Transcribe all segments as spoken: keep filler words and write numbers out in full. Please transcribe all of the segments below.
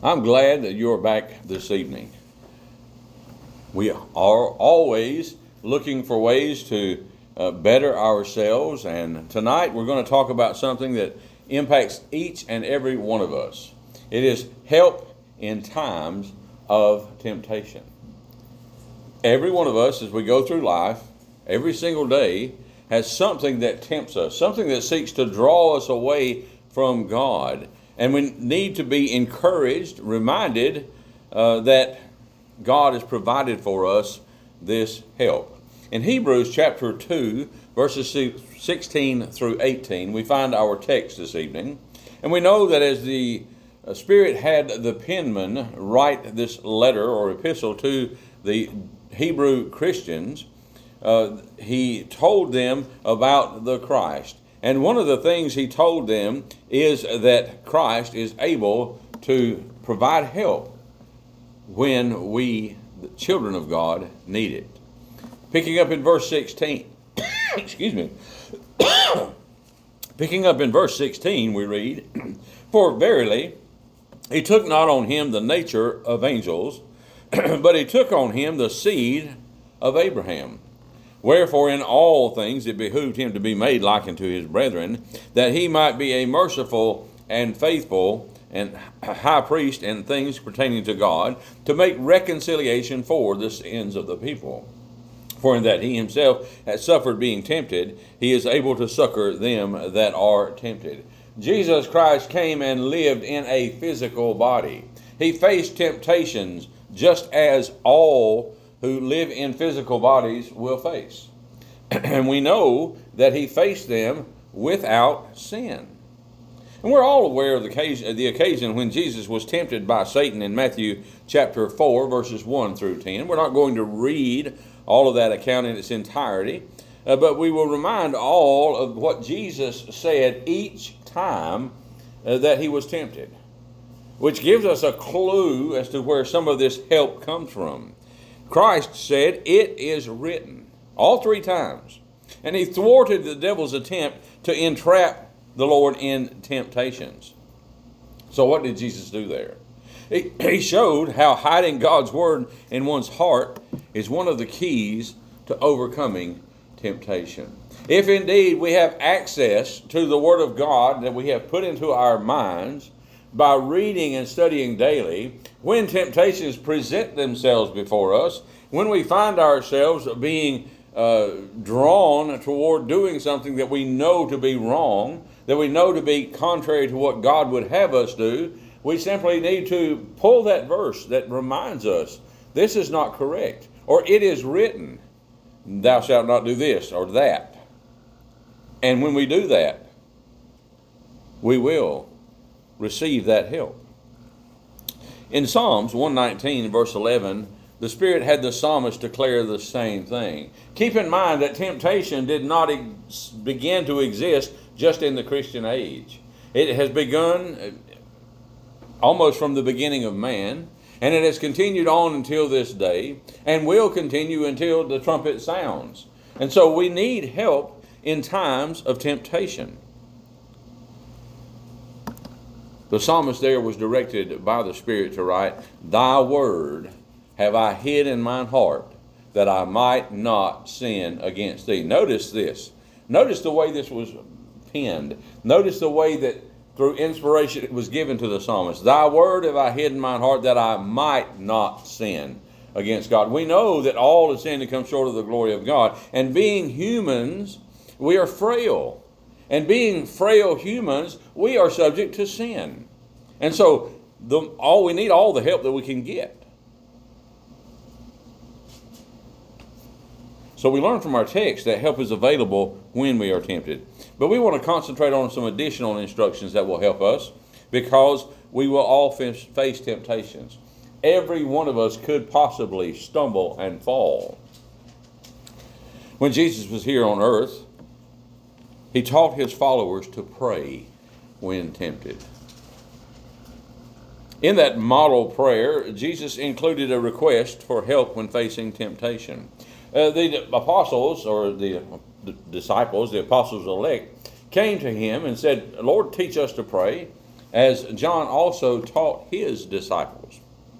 I'm glad that you're back this evening. We are always looking for ways to uh, better ourselves, and tonight we're going to talk about something that impacts each and every one of us. It is help in times of temptation. Every one of us, as we go through life, every single day, has something that tempts us, something that seeks to draw us away from God. And we need to be encouraged, reminded uh, that God has provided for us this help. In Hebrews chapter two, verses sixteen through eighteen, we find our text this evening. And we know that as the Spirit had the penman write this letter or epistle to the Hebrew Christians, uh, he told them about the Christ. And one of the things he told them is that Christ is able to provide help when we, the children of God, need it. Picking up in verse sixteen, excuse me, picking up in verse sixteen, we read, "For verily he took not on him the nature of angels, but he took on him the seed of Abraham. Wherefore in all things it behooved him to be made like unto his brethren, that he might be a merciful and faithful and high priest in things pertaining to God, to make reconciliation for the sins of the people. For in that he himself has suffered being tempted, he is able to succor them that are tempted." Jesus Christ came and lived in a physical body. He faced temptations just as all who live in physical bodies will face. And we know that he faced them without sin. And we're all aware of the occasion, the occasion when Jesus was tempted by Satan in Matthew chapter four, verses one through ten. We're not going to read all of that account in its entirety, uh, but we will remind all of what Jesus said each time uh, that he was tempted, which gives us a clue as to where some of this help comes from. Christ said, "It is written," all three times. And he thwarted the devil's attempt to entrap the Lord in temptations. So what did Jesus do there? He, he showed how hiding God's word in one's heart is one of the keys to overcoming temptation. If indeed we have access to the word of God that we have put into our minds by reading and studying daily, when temptations present themselves before us, when we find ourselves being uh, drawn toward doing something that we know to be wrong, that we know to be contrary to what God would have us do, we simply need to pull that verse that reminds us this is not correct, or it is written, "Thou shalt not do this or that." And when we do that, we will receive that help. In Psalms one nineteen, verse eleven, the Spirit had the psalmist declare the same thing. Keep in mind that temptation did not ex- begin to exist just in the Christian age. It has begun almost from the beginning of man, and it has continued on until this day, and will continue until the trumpet sounds. And so we need help in times of temptation. The psalmist there was directed by the Spirit to write, "Thy word have I hid in mine heart, that I might not sin against thee." Notice this. Notice the way this was penned. Notice the way that through inspiration it was given to the psalmist. "Thy word have I hid in mine heart, that I might not sin against God." We know that all have sinned and come short of the glory of God. And being humans, we are frail. And being frail humans, we are subject to sin. And so the, all we need all the help that we can get. So we learn from our text that help is available when we are tempted. But we want to concentrate on some additional instructions that will help us, because we will all face temptations. Every one of us could possibly stumble and fall. When Jesus was here on earth, he taught his followers to pray when tempted. In that model prayer, Jesus included a request for help when facing temptation. Uh, the apostles, or the, the disciples, the apostles elect, came to him and said, "Lord, teach us to pray." as John also taught his disciples.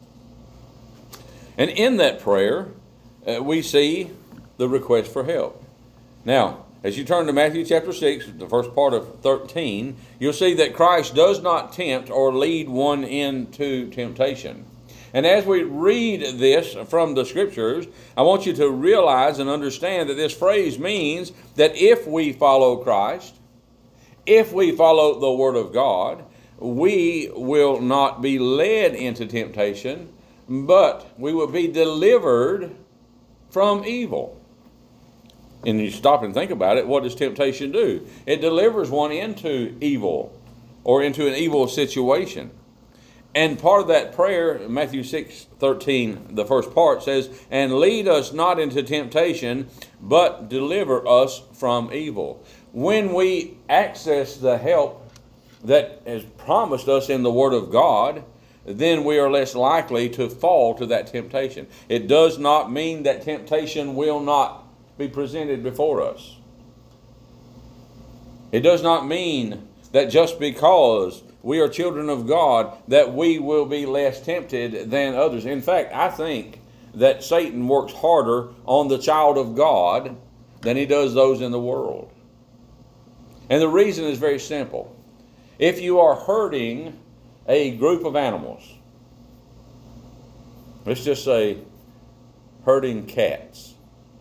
And in that prayer, uh, we see the request for help. Now, as you turn to Matthew chapter six, the first part of thirteen, you'll see that Christ does not tempt or lead one into temptation. And as we read this from the Scriptures, I want you to realize and understand that this phrase means that if we follow Christ, if we follow the Word of God, we will not be led into temptation, but we will be delivered from evil. And you stop and think about it, what does temptation do? It delivers one into evil or into an evil situation. And part of that prayer, Matthew six thirteen, the first part says, "And lead us not into temptation, but deliver us from evil." When we access the help that is promised us in the Word of God, then we are less likely to fall to that temptation. It does not mean that temptation will not be presented before us. It does not mean that just because we are children of God that we will be less tempted than others. In fact, I think that Satan works harder on the child of God than he does those in the world. And the reason is very simple. If you are hurting a group of animals, let's just say herding cats.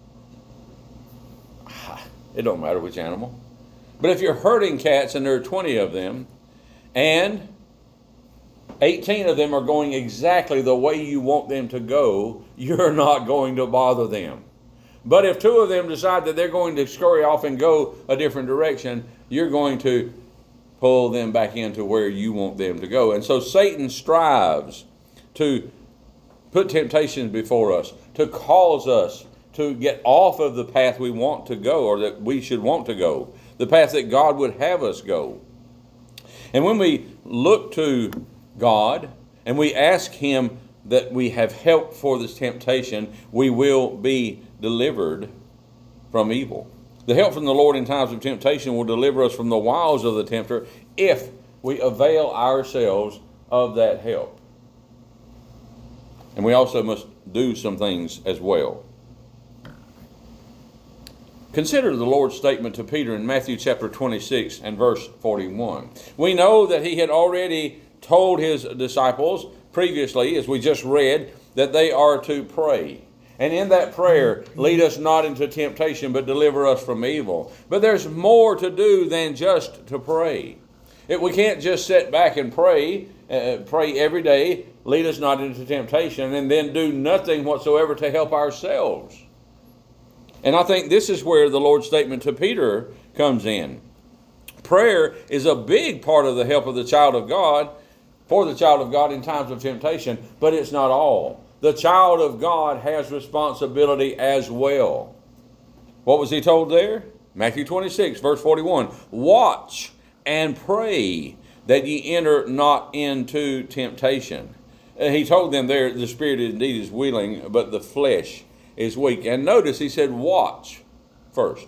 It don't matter which animal. But if you're herding cats and there are twenty of them, and eighteen of them are going exactly the way you want them to go, you're not going to bother them. But if two of them decide that they're going to scurry off and go a different direction, you're going to pull them back into where you want them to go. And so Satan strives to put temptations before us, to cause us to get off of the path we want to go, or that we should want to go, the path that God would have us go. And when we look to God and we ask Him that we have help for this temptation, we will be delivered from evil. The help from the Lord in times of temptation will deliver us from the wiles of the tempter if we avail ourselves of that help. And we also must do some things as well. Consider the Lord's statement to Peter in Matthew chapter twenty-six and verse forty-one. We know that He had already told His disciples previously, as we just read, that they are to pray. And in that prayer, lead us not into temptation, but deliver us from evil. But there's more to do than just to pray. It, we can't just sit back and pray, uh, pray every day, lead us not into temptation, and then do nothing whatsoever to help ourselves. And I think this is where the Lord's statement to Peter comes in. Prayer is a big part of the help of the child of God, for the child of God in times of temptation, but it's not all. The child of God has responsibility as well. What was he told there? Matthew twenty-six, verse forty-one. Watch and pray that ye enter not into temptation. And he told them there, the spirit indeed is willing, but the flesh is weak. And notice he said watch first.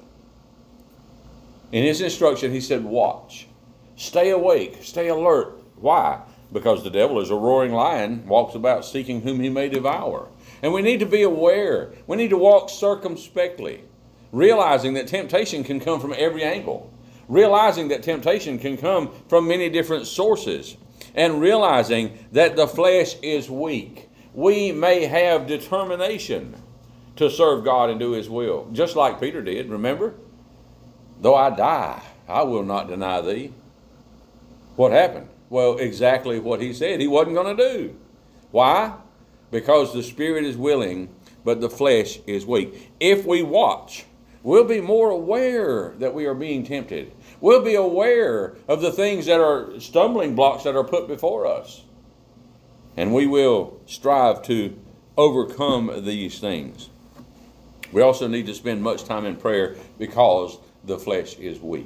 In his instruction he said watch. Stay awake, stay alert. Why? Because the devil is a roaring lion, walks about seeking whom he may devour. And we need to be aware. We need to walk circumspectly, realizing that temptation can come from every angle, realizing that temptation can come from many different sources, and realizing that the flesh is weak. We may have determination to serve God and do His will, just like Peter did, remember? Though I die, I will not deny Thee. What happened? Well, exactly what he said he wasn't going to do. Why? Because the spirit is willing, but the flesh is weak. If we watch, we'll be more aware that we are being tempted. We'll be aware of the things that are stumbling blocks that are put before us. And we will strive to overcome these things. We also need to spend much time in prayer because the flesh is weak.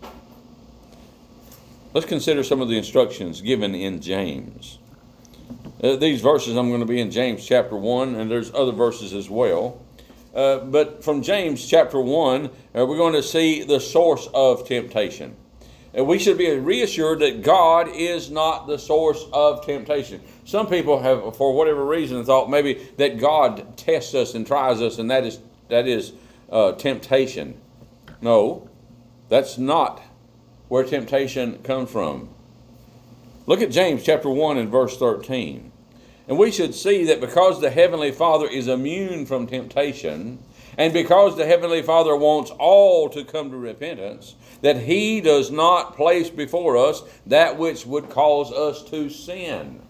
Let's consider some of the instructions given in James. Uh, these verses, I'm going to be in James chapter one, and there's other verses as well. Uh, but from James chapter one, uh, we're going to see the source of temptation. And we should be reassured that God is not the source of temptation. Some people have, for whatever reason, thought maybe that God tests us and tries us, and that is that is uh, temptation. No, that's not where temptation comes from. Look at James chapter one and verse thirteen. And we should see that because the Heavenly Father is immune from temptation, and because the Heavenly Father wants all to come to repentance, that He does not place before us that which would cause us to sin.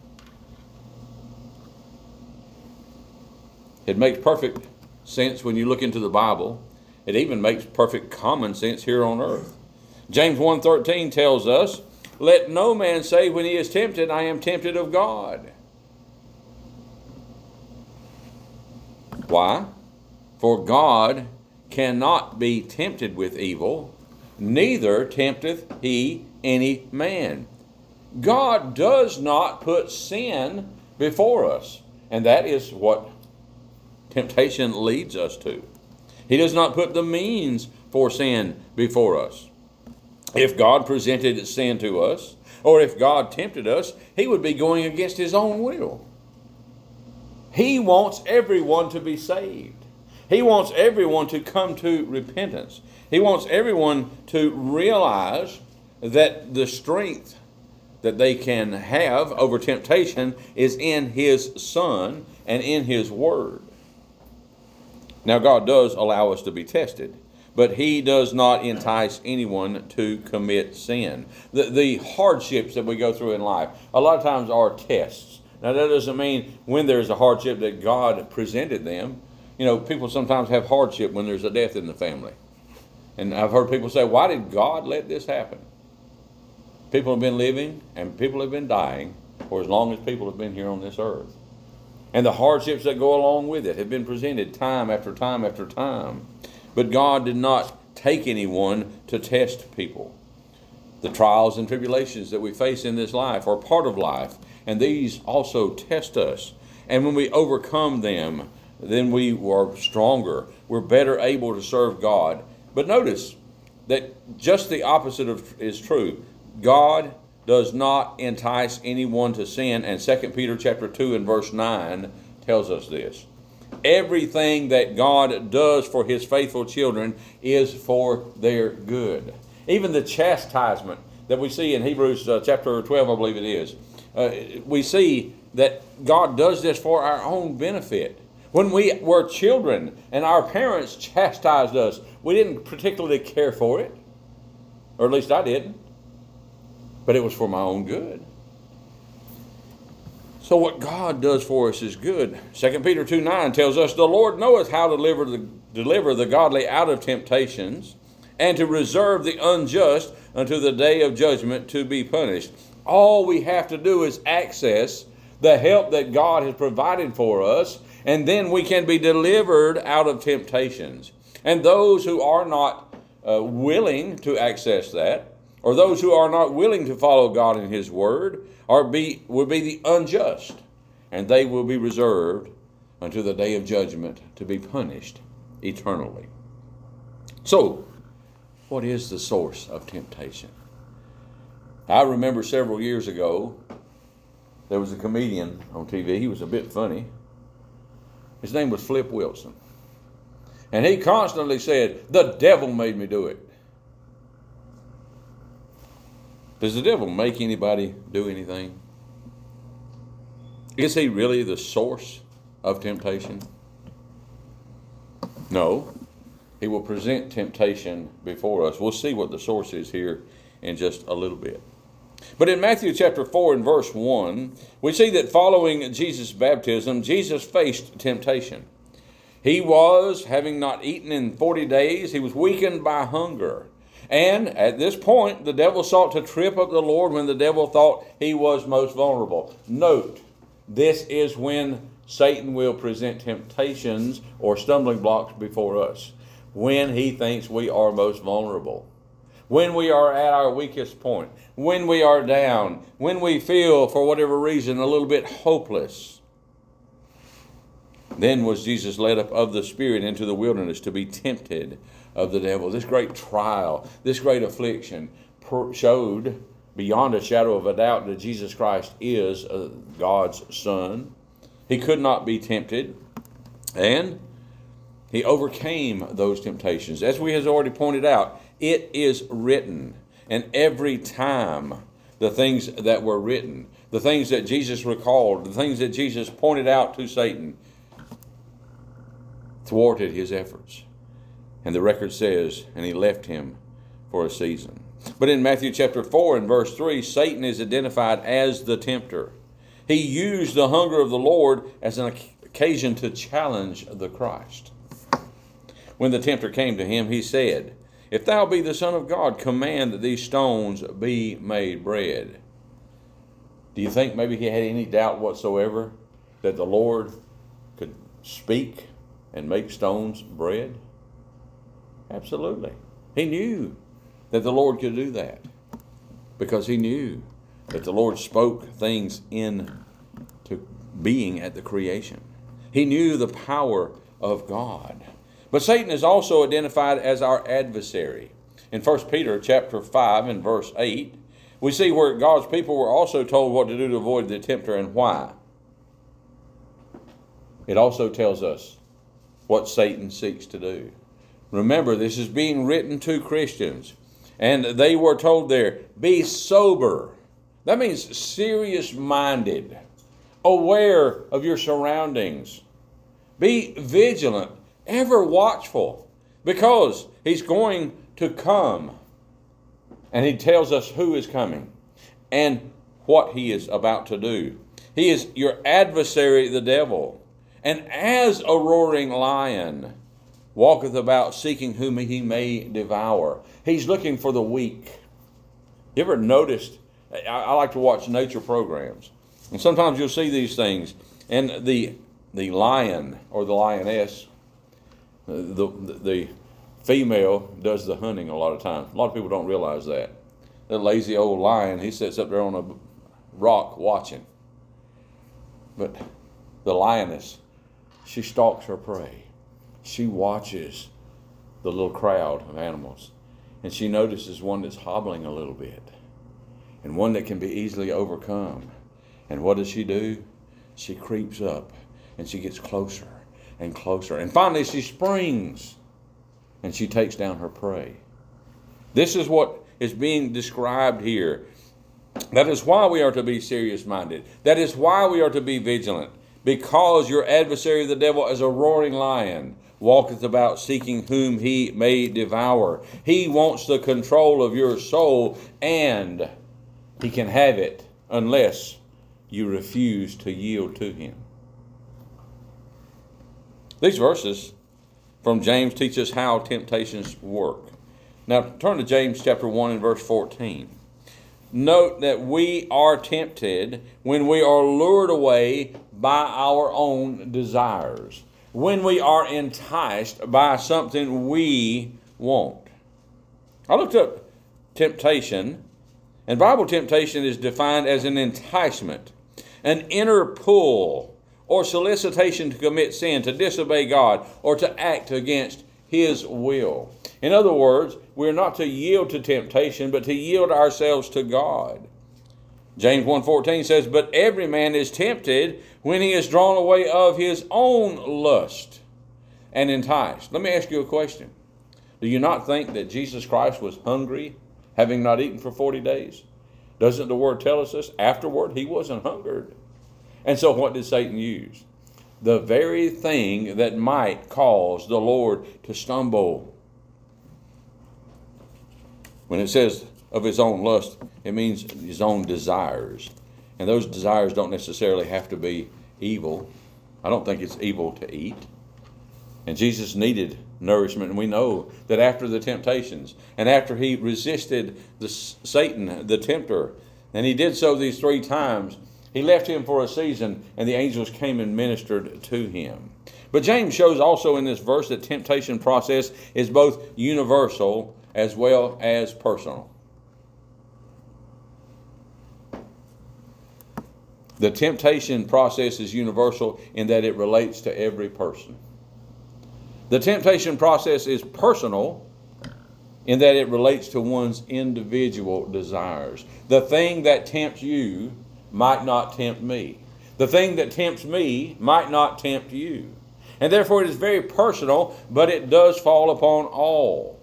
It makes perfect sense when you look into the Bible. It even makes perfect common sense here on earth. James one thirteen tells us, "Let no man say when he is tempted, I am tempted of God." Why? For God cannot be tempted with evil, neither tempteth he any man. God does not put sin before us, and that is what temptation leads us to. He does not put the means for sin before us. If God presented sin to us, or if God tempted us, He would be going against His own will. He wants everyone to be saved. He wants everyone to come to repentance. He wants everyone to realize that the strength that they can have over temptation is in His Son and in His Word. Now, God does allow us to be tested, but He does not entice anyone to commit sin. The, the hardships that we go through in life, a lot of times are tests. Now, that doesn't mean when there's a hardship that God presented them. You know, people sometimes have hardship when there's a death in the family. And I've heard people say, why did God let this happen? People have been living and people have been dying for as long as people have been here on this earth. And the hardships that go along with it have been presented time after time after time. But God did not take anyone to test people. The trials and tribulations that we face in this life are part of life, and these also test us. And when we overcome them, then we are stronger. We're better able to serve God. But notice that just the opposite of, is true. God does not entice anyone to sin, and Second Peter chapter two and verse nine tells us this. Everything that God does for His faithful children is for their good. Even the chastisement that we see in Hebrews uh, chapter twelve, I believe it is, uh, we see that God does this for our own benefit. When we were children and our parents chastised us, we didn't particularly care for it, or at least I didn't, but it was for my own good. So what God does for us is good. Second Peter two nine tells us, "The Lord knoweth how to deliver the, deliver the godly out of temptations, and to reserve the unjust unto the day of judgment to be punished." All we have to do is access the help that God has provided for us, and then we can be delivered out of temptations. And those who are not uh, willing to access that, or those who are not willing to follow God in His Word, are be will be the unjust, and they will be reserved unto the day of judgment to be punished eternally. So, what is the source of temptation? I remember several years ago, there was a comedian on T V. He was a bit funny. His name was Flip Wilson. And he constantly said, "The devil made me do it." Does the devil make anybody do anything? Is he really the source of temptation? No. He will present temptation before us. We'll see what the source is here in just a little bit. But in Matthew chapter four and verse one, we see that following Jesus' baptism, Jesus faced temptation. He was, having not eaten in forty days, he was weakened by hunger. And at this point, the devil sought to trip up the Lord when the devil thought he was most vulnerable. Note, this is when Satan will present temptations or stumbling blocks before us, when he thinks we are most vulnerable, when we are at our weakest point, when we are down, when we feel, for whatever reason, a little bit hopeless. Then was Jesus led up of the Spirit into the wilderness to be tempted of the devil. This great trial, this great affliction showed beyond a shadow of a doubt that Jesus Christ is uh, God's Son. He could not be tempted, and he overcame those temptations. As we have already pointed out, it is written, and every time the things that were written, the things that Jesus recalled, the things that Jesus pointed out to Satan, thwarted his efforts. And the record says, and he left him for a season. But in Matthew chapter four and verse three, Satan is identified as the tempter. He used the hunger of the Lord as an occasion to challenge the Christ. When the tempter came to him, he said, "If thou be the Son of God, command that these stones be made bread." Do you think maybe he had any doubt whatsoever that the Lord could speak and make stones bread? Absolutely. He knew that the Lord could do that because he knew that the Lord spoke things into being at the creation. He knew the power of God. But Satan is also identified as our adversary. In First Peter chapter five and verse eight, we see where God's people were also told what to do to avoid the tempter and why. It also tells us what Satan seeks to do. Remember, this is being written to Christians, and they were told there, be sober. That means serious-minded, aware of your surroundings. Be vigilant, ever watchful, because he's going to come. And he tells us who is coming and what he is about to do. He is your adversary, the devil. And as a roaring lion walketh about seeking whom he may devour. He's looking for the weak. You ever noticed, I, I like to watch nature programs. And sometimes you'll see these things. And the the lion or the lioness, the, the, the female does the hunting a lot of times. A lot of people don't realize that. The lazy old lion, he sits up there on a rock watching. But the lioness, she stalks her prey. She watches the little crowd of animals. And she notices one that's hobbling a little bit. And one that can be easily overcome. And what does she do? She creeps up. And she gets closer and closer. And finally she springs. And she takes down her prey. This is what is being described here. That is why we are to be serious-minded. That is why we are to be vigilant. Because your adversary, the devil, as a roaring lion, walketh about seeking whom he may devour. He wants the control of your soul, and he can have it unless you refuse to yield to him. These verses from James teach us how temptations work. Now turn to James chapter one and verse fourteen. Note that we are tempted when we are lured away by our own desires. When we are enticed by something we want. I looked up temptation, and Bible temptation is defined as an enticement, an inner pull, or solicitation to commit sin, to disobey God, or to act against his will. In other words, we are not to yield to temptation, but to yield ourselves to God. James one fourteen says, but every man is tempted when he is drawn away of his own lust and enticed. Let me ask you a question. Do you not think that Jesus Christ was hungry, having not eaten for forty days? Doesn't the word tell us this? Afterward, he wasn't hungered. And so what did Satan use? The very thing that might cause the Lord to stumble. When it says of his own lust, it means his own desires. And those desires don't necessarily have to be evil. I don't think it's evil to eat. And Jesus needed nourishment. And we know that after the temptations, and after he resisted the Satan, the tempter, and he did so these three times, he left him for a season, and the angels came and ministered to him. But James shows also in this verse that temptation process is both universal as well as personal. The temptation process is universal in that it relates to every person. The temptation process is personal in that it relates to one's individual desires. The thing that tempts you might not tempt me. The thing that tempts me might not tempt you. And therefore it is very personal, but it does fall upon all.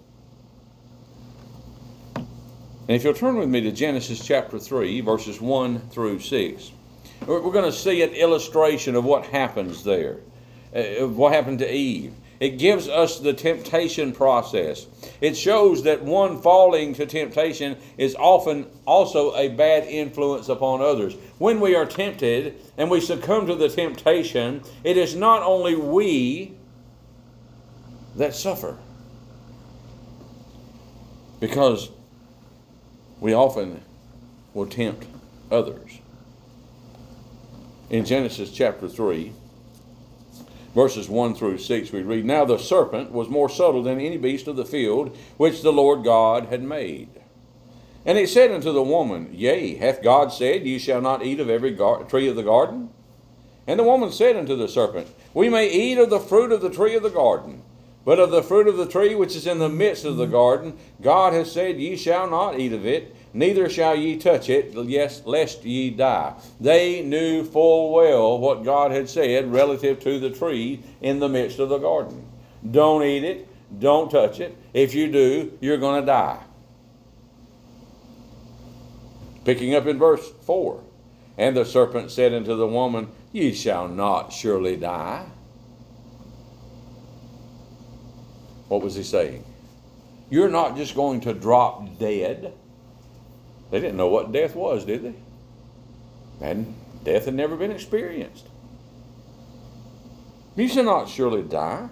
And if you'll turn with me to Genesis chapter three, verses one through six, we're going to see an illustration of what happens there, of what happened to Eve. It gives us the temptation process. It shows that one falling to temptation is often also a bad influence upon others. When we are tempted and we succumb to the temptation, it is not only we that suffer, because we often will tempt others. In Genesis chapter three, verses one through six, we read, Now the serpent was more subtle than any beast of the field which the Lord God had made. And he said unto the woman, Yea, hath God said, Ye shall not eat of every gar- tree of the garden? And the woman said unto the serpent, We may eat of the fruit of the tree of the garden, but of the fruit of the tree which is in the midst of the garden, God has said, Ye shall not eat of it, neither shall ye touch it, yes, lest ye die. They knew full well what God had said relative to the tree in the midst of the garden. Don't eat it. Don't touch it. If you do, you're going to die. Picking up in verse four. And the serpent said unto the woman, Ye shall not surely die. What was he saying? You're not just going to drop dead. They didn't know what death was, did they? And death had never been experienced. You shall not surely die.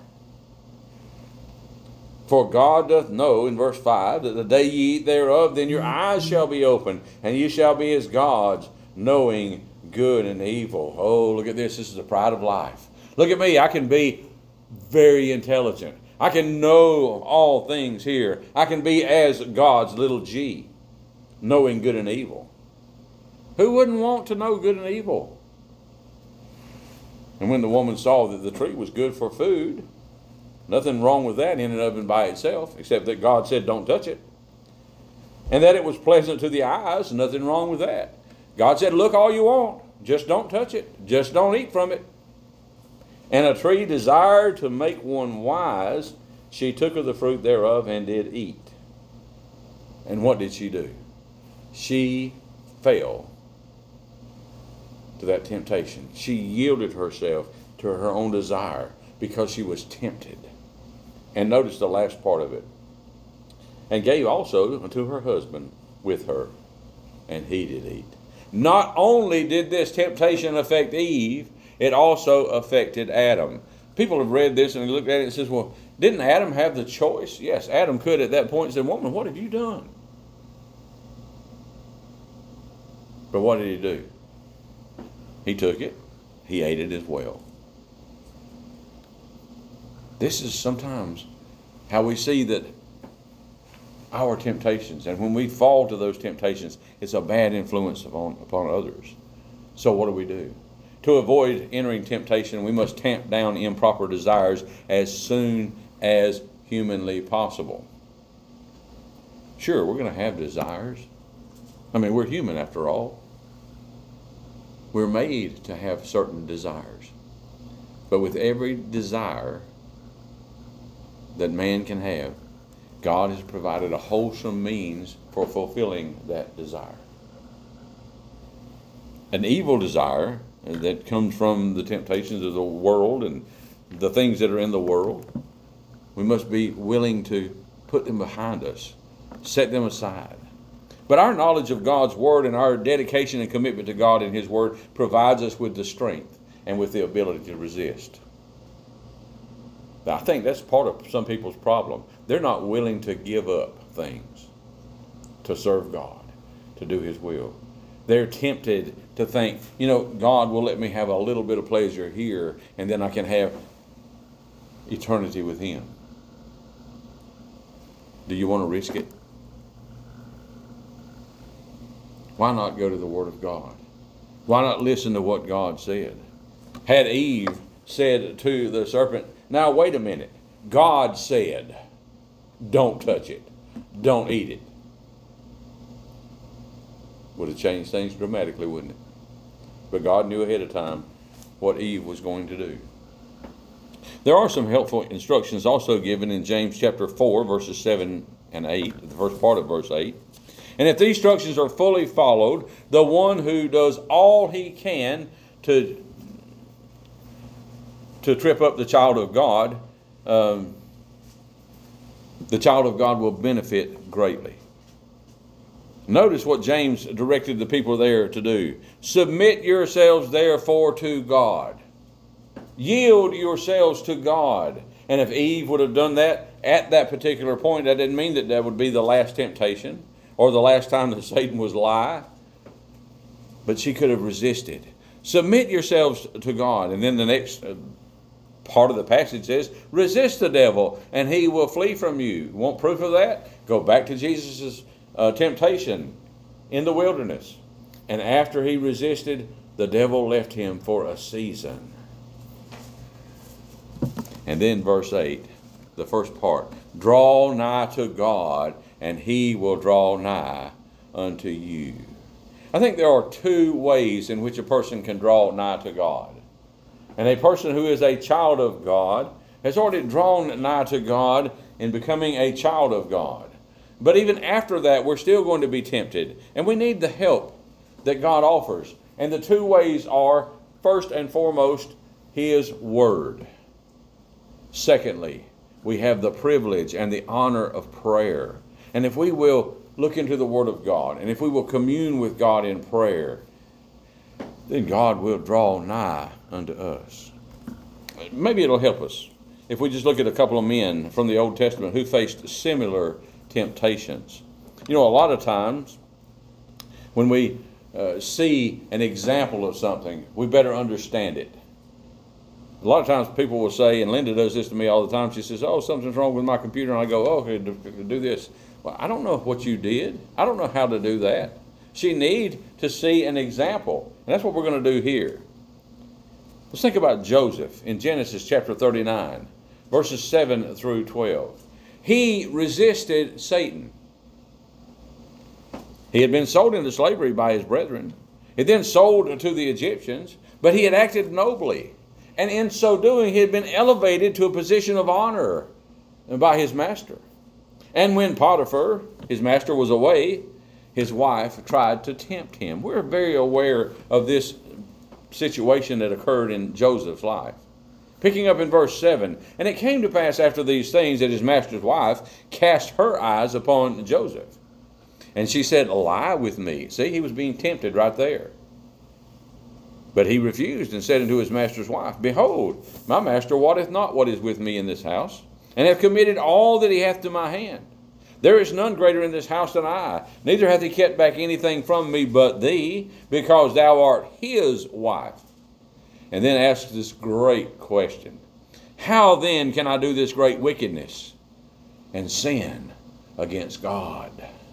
For God doth know, in verse five, that the day ye eat thereof, then your eyes shall be opened, and ye shall be as gods, knowing good and evil. Oh, look at this. This is the pride of life. Look at me. I can be very intelligent. I can know all things here. I can be as God's little g, knowing good and evil. Who wouldn't want to know good and evil? And when the woman saw that the tree was good for food, nothing wrong with that in and of and by itself, except that God said don't touch it. And that it was pleasant to the eyes, nothing wrong with that. God said, look all you want, just don't touch it, just don't eat from it. And a tree desired to make one wise, she took of the fruit thereof and did eat. And what did she do? She fell to that temptation. She yielded herself to her own desire because she was tempted. And notice the last part of it. And gave also unto her husband with her, and he did eat. Not only did this temptation affect Eve, it also affected Adam. People have read this and they looked at it and says, well, didn't Adam have the choice? Yes, Adam could at that point say, woman, what have you done? But what did he do? He took it. He ate it as well. This is sometimes how we see that our temptations, and when we fall to those temptations, it's a bad influence upon, upon others. So what do we do? To avoid entering temptation, we must tamp down improper desires as soon as humanly possible. Sure, we're going to have desires. I mean, we're human after all. We're made to have certain desires. But with every desire that man can have, God has provided a wholesome means for fulfilling that desire. An evil desire that comes from the temptations of the world and the things that are in the world, we must be willing to put them behind us, set them aside. But our knowledge of God's Word and our dedication and commitment to God and His Word provides us with the strength and with the ability to resist. Now, I think that's part of some people's problem. They're not willing to give up things to serve God, to do His will. They're tempted to think, you know, God will let me have a little bit of pleasure here, and then I can have eternity with Him. Do you want to risk it? Why not go to the Word of God? Why not listen to what God said? Had Eve said to the serpent, now wait a minute, God said, don't touch it. don't eat it. Would have changed things dramatically, wouldn't it? But God knew ahead of time what Eve was going to do. There are some helpful instructions also given in James chapter four, verses seven and eight, the first part of verse eight. And if these instructions are fully followed, the one who does all he can to, to trip up the child of God, um, the child of God will benefit greatly. Notice what James directed the people there to do. Submit yourselves therefore to God. Yield yourselves to God. And if Eve would have done that at that particular point, that didn't mean that that would be the last temptation or the last time that Satan was lie. But she could have resisted. Submit yourselves to God. And then the next part of the passage says, resist the devil and he will flee from you. Want proof of that? Go back to Jesus' uh, temptation in the wilderness. And after he resisted, the devil left him for a season. And then verse eight, the first part. Draw nigh to God, and he will draw nigh unto you. I think there are two ways in which a person can draw nigh to God. And a person who is a child of God has already drawn nigh to God in becoming a child of God. But even after that, we're still going to be tempted. And we need the help that God offers. And the two ways are, first and foremost, his word. Secondly, we have the privilege and the honor of prayer. And if we will look into the Word of God, and if we will commune with God in prayer, then God will draw nigh unto us. Maybe it'll help us if we just look at a couple of men from the Old Testament who faced similar temptations. You know, a lot of times when we uh, see an example of something, we better understand it. A lot of times people will say, and Linda does this to me all the time, she says, oh, something's wrong with my computer, and I go, oh, okay, do this. Well, I don't know what you did. I don't know how to do that. She needs to see an example, and that's what we're going to do here. Let's think about Joseph in Genesis chapter thirty-nine, verses seven through twelve. He resisted Satan. He had been sold into slavery by his brethren. He then sold to the Egyptians, but he had acted nobly. And in so doing, he had been elevated to a position of honor by his master. And when Potiphar, his master, was away, his wife tried to tempt him. We're very aware of this situation that occurred in Joseph's life. Picking up in verse seven, and it came to pass after these things that his master's wife cast her eyes upon Joseph. And she said, lie with me. See, he was being tempted right there. But he refused and said unto his master's wife, behold, my master wotteth not what is with me in this house, and hath committed all that he hath to my hand. There is none greater in this house than I, neither hath he kept back anything from me but thee, because thou art his wife. And then asks this great question, how then can I do this great wickedness and sin against God?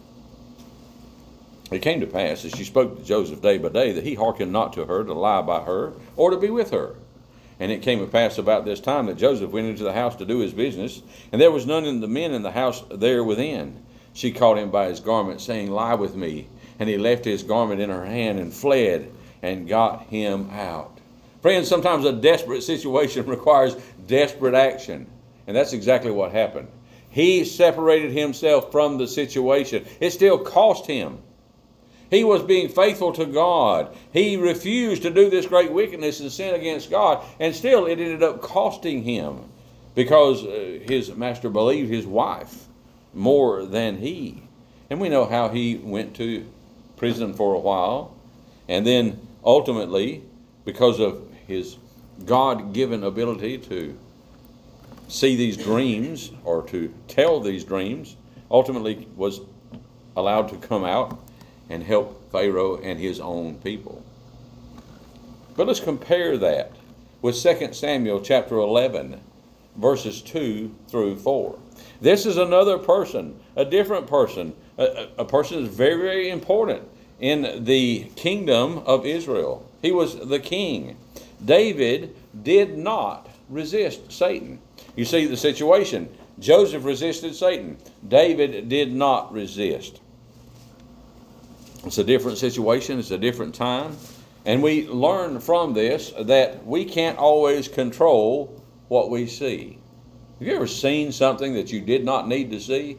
It came to pass, as she spoke to Joseph day by day, that he hearkened not to her to lie by her, or to be with her. And it came to pass about this time that Joseph went into the house to do his business, and there was none of the men in the house there within. She caught him by his garment, saying, lie with me. And he left his garment in her hand and fled and got him out. Friends, sometimes a desperate situation requires desperate action. And that's exactly what happened. He separated himself from the situation. It still cost him. He was being faithful to God. He refused to do this great wickedness and sin against God. And still it ended up costing him because uh, his master believed his wife more than he. And we know how he went to prison for a while. And then ultimately, because of his God-given ability to see these dreams or to tell these dreams, ultimately was allowed to come out and help Pharaoh and his own people. But let's compare that with Second Samuel chapter eleven, verses two through four. This is another person, a different person, a, a person that's very, very important in the kingdom of Israel. He was the king. David did not resist Satan. You see the situation. Joseph resisted Satan. David did not resist. It's a different situation. It's a different time. And we learn from this that we can't always control what we see. Have you ever seen something that you did not need to see?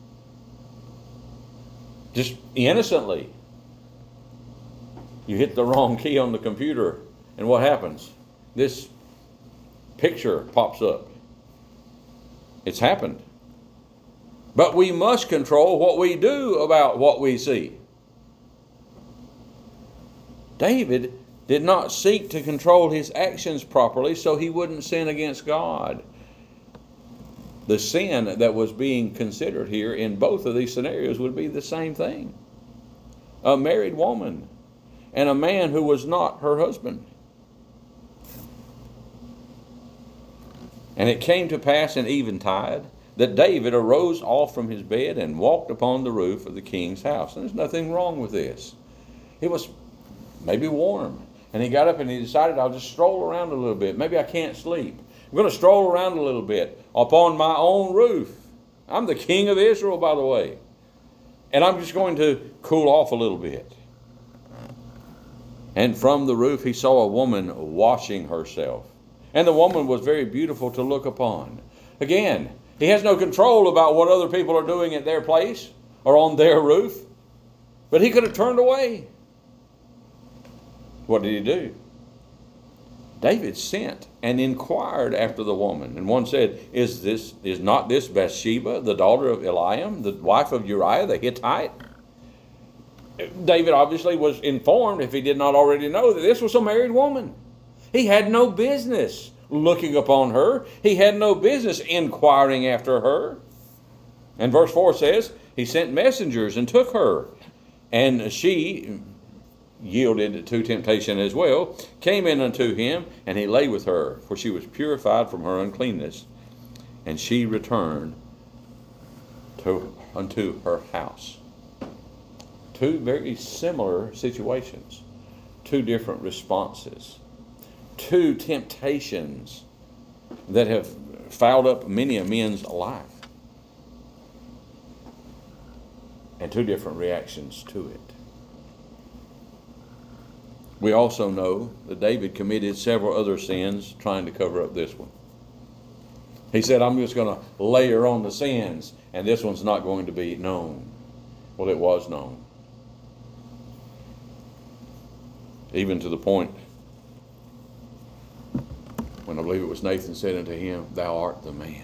Just innocently. You hit the wrong key on the computer, and what happens? This picture pops up. It's happened. But we must control what we do about what we see. David did not seek to control his actions properly so he wouldn't sin against God. The sin that was being considered here in both of these scenarios would be the same thing. A married woman and a man who was not her husband. And it came to pass in eventide that David arose off from his bed and walked upon the roof of the king's house. And there's nothing wrong with this. It was maybe warm. And he got up and he decided, I'll just stroll around a little bit. Maybe I can't sleep. I'm going to stroll around a little bit upon my own roof. I'm the king of Israel, by the way. And I'm just going to cool off a little bit. And from the roof he saw a woman washing herself. And the woman was very beautiful to look upon. Again, he has no control about what other people are doing at their place or on their roof. But he could have turned away. What did he do? David sent and inquired after the woman. And one said, Is this is not this Bathsheba, the daughter of Eliam, the wife of Uriah the Hittite? David obviously was informed, if he did not already know, that this was a married woman. He had no business looking upon her. He had no business inquiring after her. And verse four says, he sent messengers and took her. And she yielded to temptation as well, came in unto him, and he lay with her, for she was purified from her uncleanness. And she returned to unto her house. Two very similar situations. Two different responses. Two temptations that have fouled up many a men's life. And two different reactions to it. We also know that David committed several other sins trying to cover up this one. He said, I'm just going to layer on the sins, and this one's not going to be known. Well, it was known. Even to the point when I believe it was Nathan said unto him, Thou art the man.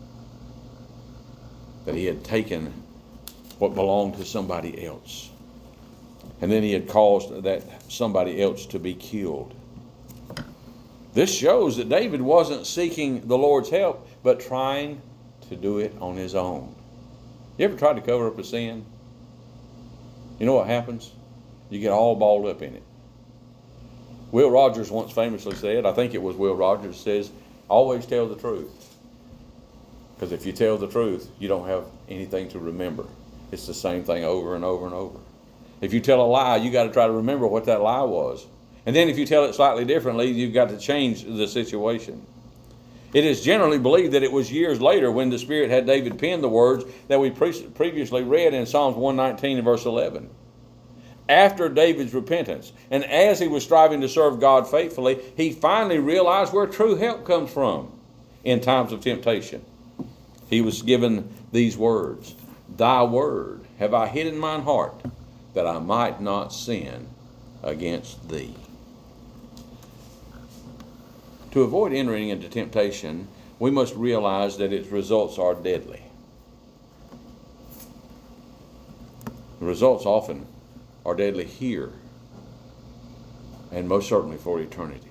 That he had taken what belonged to somebody else. And then he had caused that somebody else to be killed. This shows that David wasn't seeking the Lord's help, but trying to do it on his own. You ever tried to cover up a sin? You know what happens? You get all balled up in it. Will Rogers once famously said, I think it was Will Rogers, says, always tell the truth. Because if you tell the truth, you don't have anything to remember. It's the same thing over and over and over. If you tell a lie, you got to try to remember what that lie was. And then if you tell it slightly differently, you've got to change the situation. It is generally believed that it was years later when the Spirit had David pen the words that we pre- previously read in Psalms one nineteen and verse eleven. After David's repentance, and as he was striving to serve God faithfully, he finally realized where true help comes from in times of temptation. He was given these words, Thy word have I hid in mine heart, that I might not sin against thee. To avoid entering into temptation, we must realize that its results are deadly. The results often are deadly here, and most certainly for eternity.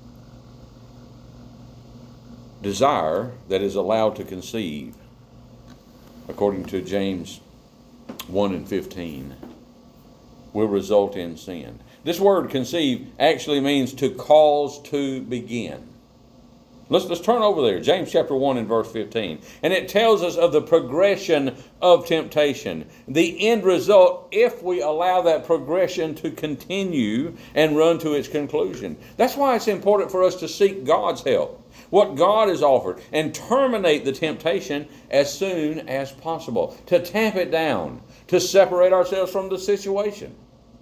Desire that is allowed to conceive, according to James one and fifteen, will result in sin. This word conceive actually means to cause to begin. Let's, let's turn over there. James chapter one and verse fifteen. And it tells us of the progression of temptation. The end result, if we allow that progression to continue and run to its conclusion. That's why it's important for us to seek God's help, what God has offered, and terminate the temptation as soon as possible. To tamp it down, to separate ourselves from the situation.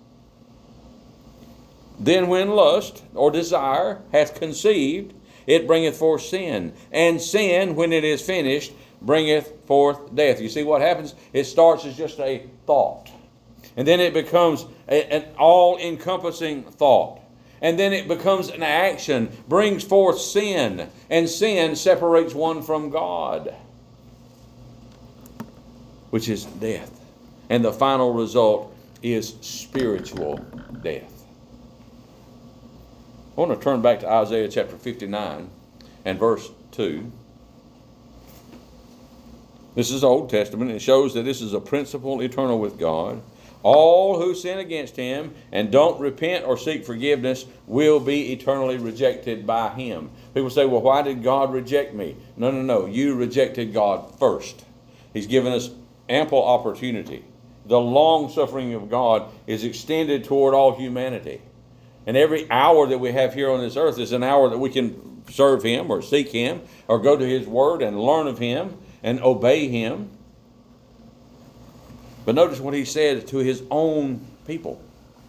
Then when lust or desire hath conceived, it bringeth forth sin. And sin, when it is finished, bringeth forth death. You see what happens? It starts as just a thought. And then it becomes a, an all-encompassing thought. And then it becomes an action, brings forth sin. And sin separates one from God, which is death. And the final result is spiritual death. I want to turn back to Isaiah chapter fifty-nine and verse two. This is Old Testament. It shows that this is a principle eternal with God. All who sin against Him and don't repent or seek forgiveness will be eternally rejected by Him. People say, well, why did God reject me? No, no, no. You rejected God first. He's given us ample opportunity. The long suffering of God is extended toward all humanity. And every hour that we have here on this earth is an hour that we can serve Him or seek Him or go to His Word and learn of Him and obey Him. But notice what He said to His own people.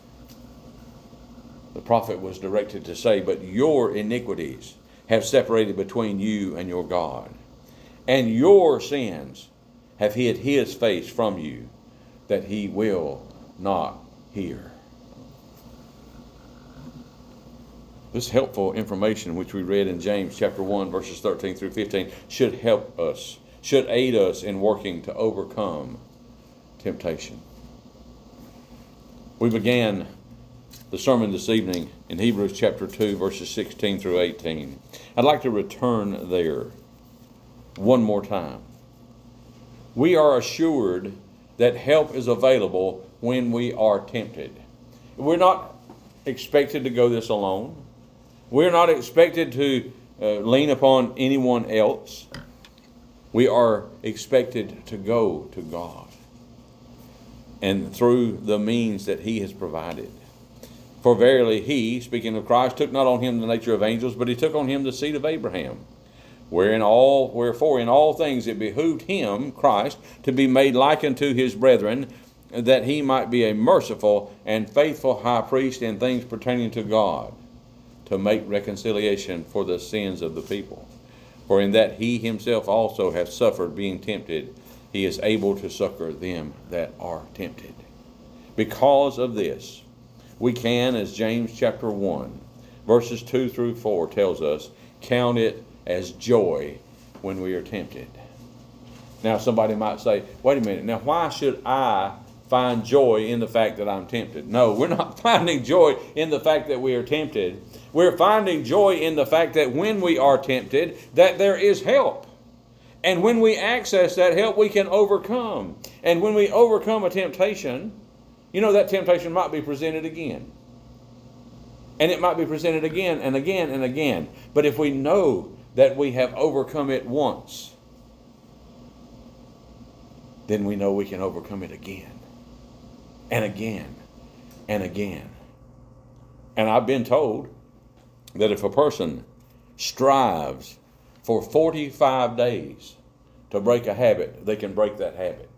The prophet was directed to say, but your iniquities have separated between you and your God, and your sins have hid His face from you, that He will not hear. This helpful information which we read in James chapter one verses thirteen through fifteen should help us, should aid us in working to overcome temptation. We began the sermon this evening in Hebrews chapter two verses sixteen through eighteen. I'd like to return there one more time. We are assured that help is available when we are tempted. We're not expected to go this alone. We're not expected to uh, lean upon anyone else. We are expected to go to God, and through the means that He has provided. For verily He, speaking of Christ, took not on Him the nature of angels, but He took on Him the seed of Abraham. Wherein all, wherefore in all things it behooved Him, Christ, to be made like unto His brethren, that He might be a merciful and faithful high priest in things pertaining to God, to make reconciliation for the sins of the people. For in that He Himself also hath suffered, being tempted, He is able to succor them that are tempted. Because of this, we can, as James chapter one, verses two through four tells us, count it as joy when we are tempted. Now somebody might say, wait a minute, now why should I find joy in the fact that I'm tempted? No, we're not finding joy in the fact that we are tempted. We're finding joy in the fact that when we are tempted, that there is help. And when we access that help, we can overcome. And when we overcome a temptation, you know, that temptation might be presented again. And it might be presented again and again and again. But if we know that we have overcome it once, then we know we can overcome it again and again and again. And I've been told that if a person strives for forty-five days to break a habit, they can break that habit.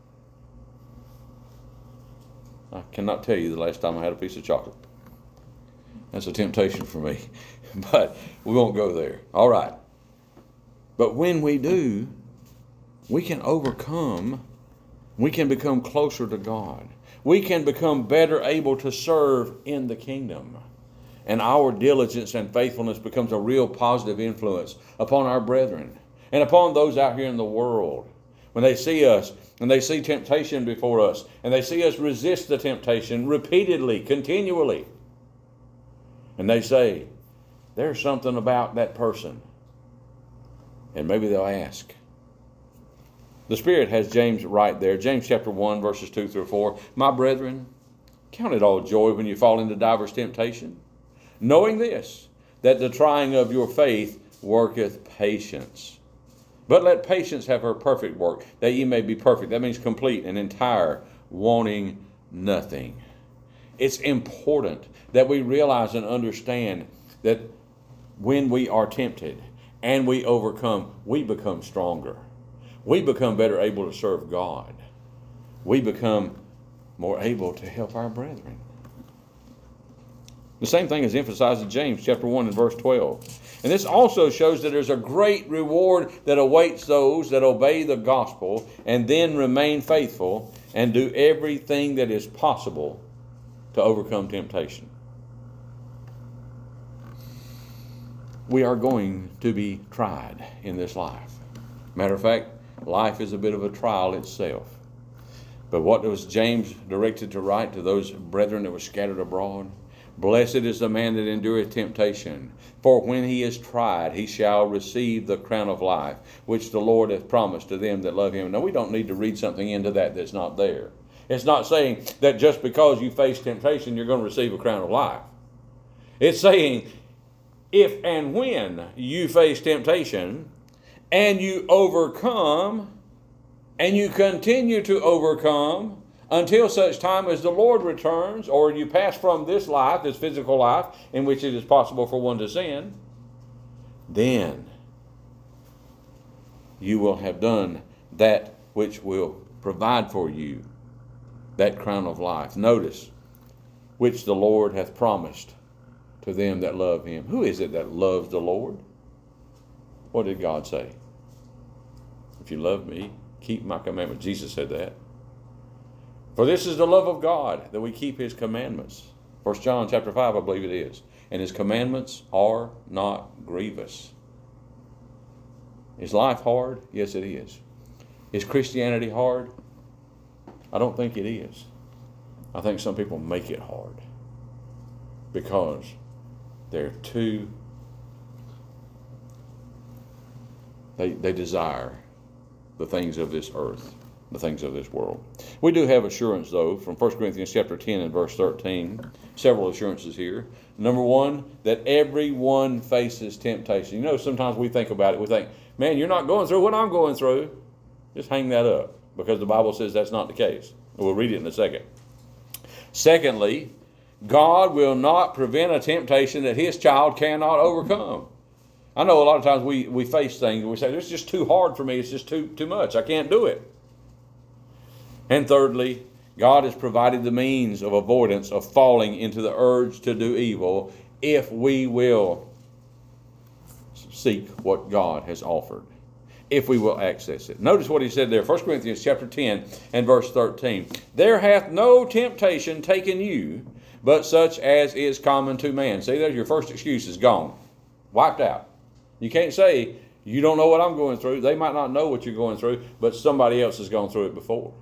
I cannot tell you the last time I had a piece of chocolate. That's a temptation for me. But we won't go there. All right. But when we do, we can overcome, we can become closer to God. We can become better able to serve in the kingdom. And our diligence and faithfulness becomes a real positive influence upon our brethren and upon those out here in the world. When they see us and they see temptation before us and they see us resist the temptation repeatedly, continually, and they say, there's something about that person. And maybe they'll ask. The Spirit has James right there. James chapter one, verses two through four. My brethren, count it all joy when you fall into divers temptation, knowing this, that the trying of your faith worketh patience. But let patience have her perfect work, that ye may be perfect. That means complete and entire, wanting nothing. It's important that we realize and understand that when we are tempted and we overcome, we become stronger. We become better able to serve God. We become more able to help our brethren. The same thing is emphasized in James chapter one and verse twelve. And this also shows that there's a great reward that awaits those that obey the gospel and then remain faithful and do everything that is possible to overcome temptation. We are going to be tried in this life. Matter of fact, life is a bit of a trial itself. But what was James directed to write to those brethren that were scattered abroad? Blessed is the man that endureth temptation, for when he is tried, he shall receive the crown of life, which the Lord hath promised to them that love him. Now, we don't need to read something into that that's not there. It's not saying that just because you face temptation, you're going to receive a crown of life. It's saying, if and when you face temptation, and you overcome, and you continue to overcome, until such time as the Lord returns, or you pass from this life, this physical life, in which it is possible for one to sin, then you will have done that which will provide for you that crown of life. Notice, which the Lord hath promised to them that love him. Who is it that loves the Lord? What did God say? If you love me, keep my commandments. Jesus said that. For this is the love of God, that we keep his commandments. First John chapter five, I believe it is. And his commandments are not grievous. Is life hard? Yes, it is. Is Christianity hard? I don't think it is. I think some people make it hard because they're too, they, they desire the things of this earth, the things of this world. We do have assurance, though, from First Corinthians chapter ten and verse thirteen. Several assurances here. Number one, that everyone faces temptation. You know, sometimes we think about it. We think, man, you're not going through what I'm going through. Just hang that up, because the Bible says that's not the case. We'll read it in a second. Secondly, God will not prevent a temptation that his child cannot overcome. I know a lot of times we, we face things and we say, it's just too hard for me. It's just too, too much. I can't do it. And thirdly, God has provided the means of avoidance of falling into the urge to do evil if we will seek what God has offered, if we will access it. Notice what he said there, First Corinthians chapter ten and verse thirteen. There hath no temptation taken you, but such as is common to man. See, there's your first excuse is gone, wiped out. You can't say, you don't know what I'm going through. They might not know what you're going through, but somebody else has gone through it before.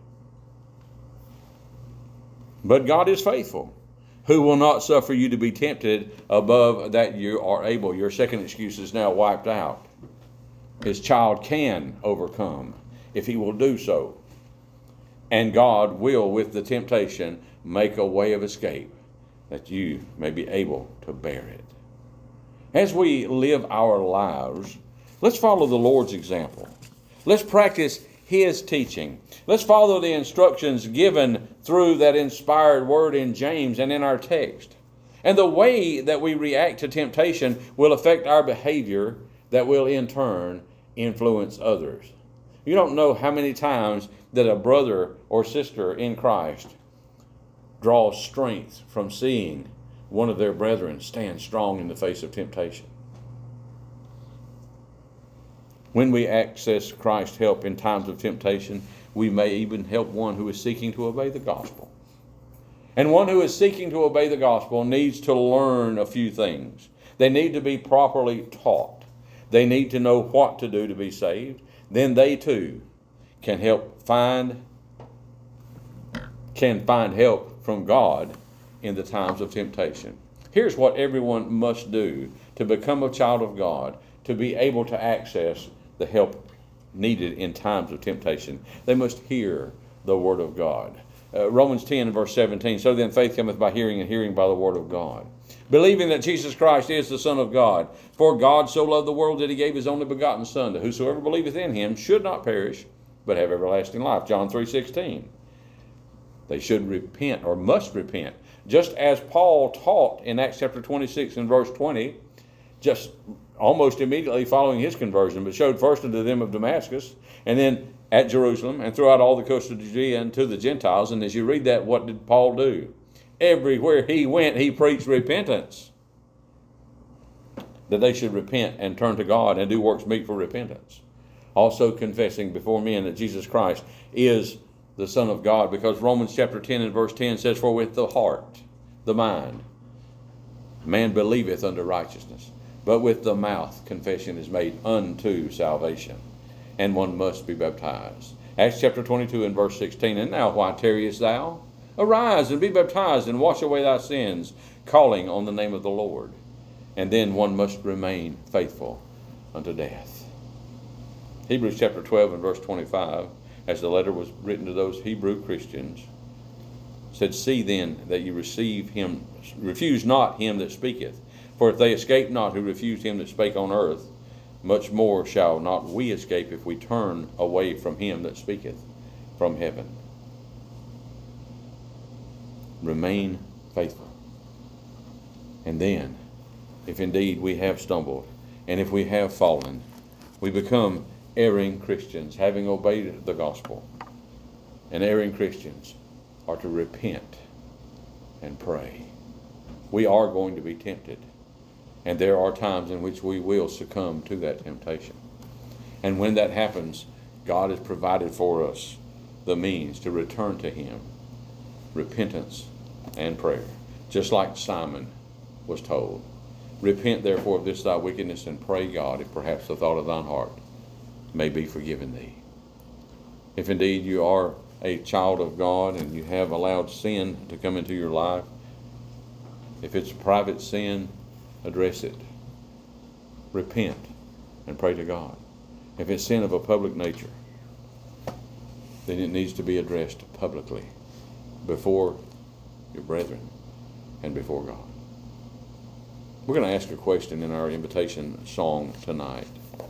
But God is faithful, who will not suffer you to be tempted above that you are able. Your second excuse is now wiped out. His child can overcome if he will do so. And God will, with the temptation, make a way of escape that you may be able to bear it. As we live our lives, let's follow the Lord's example. Let's practice his teaching. Let's follow the instructions given through that inspired word in James and in our text. And the way that we react to temptation will affect our behavior that will in turn influence others. You don't know how many times that a brother or sister in Christ draws strength from seeing one of their brethren stand strong in the face of temptation. When we access Christ's help in times of temptation, we may even help one who is seeking to obey the gospel. And one who is seeking to obey the gospel needs to learn a few things. They need to be properly taught. They need to know what to do to be saved. Then they too can help find, can find help from God in the times of temptation. Here's what everyone must do to become a child of God, to be able to access the help needed in times of temptation. They must hear the word of God. Uh, Romans ten and verse seventeen, so then faith cometh by hearing, and hearing by the word of God. believing that Jesus Christ is the Son of God. For God so loved the world that he gave his only begotten Son, that whosoever believeth in him should not perish, but have everlasting life. John three sixteen. They should repent, or must repent, just as Paul taught in Acts chapter twenty-six and verse twenty, just almost immediately following his conversion, but showed first unto them of Damascus, and then at Jerusalem, and throughout all the coast of Judea, and to the Gentiles. And as you read that, what did Paul do? Everywhere he went, he preached repentance. That they should repent and turn to God and do works meet for repentance. Also confessing before men that Jesus Christ is the Son of God, because Romans chapter ten and verse ten says, for with the heart, the mind, man believeth unto righteousness, but with the mouth confession is made unto salvation. And one must be baptized. Acts chapter twenty-two and verse sixteen, and now why tarriest thou? Arise and be baptized and wash away thy sins, calling on the name of the Lord. And then one must remain faithful unto death. Hebrews chapter twelve and verse twenty-five, as the letter was written to those Hebrew Christians, said, see then that you receive him, refuse not him that speaketh. For if they escape not who refused him that spake on earth, much more shall not we escape if we turn away from him that speaketh from heaven. Remain faithful. And then, if indeed we have stumbled, and if we have fallen, we become erring Christians, having obeyed the gospel. And erring Christians are to repent and pray. We are going to be tempted. And there are times in which we will succumb to that temptation. And when that happens, God has provided for us the means to return to him. Repentance and prayer. Just like Simon was told. Repent therefore of this thy wickedness, and pray God, if perhaps the thought of thine heart may be forgiven thee. If indeed you are a child of God and you have allowed sin to come into your life, if it's a private sin, address it. Repent and pray to God. If it's sin of a public nature, then it needs to be addressed publicly before your brethren and before God. We're going to ask a question in our invitation song tonight.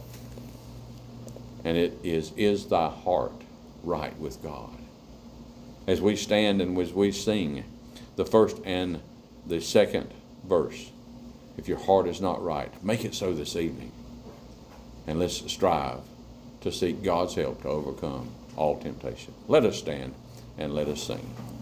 And it is, is thy heart right with God? As we stand and as we sing the first and the second verse, if your heart is not right, make it so this evening. And let's strive to seek God's help to overcome all temptation. Let us stand and let us sing.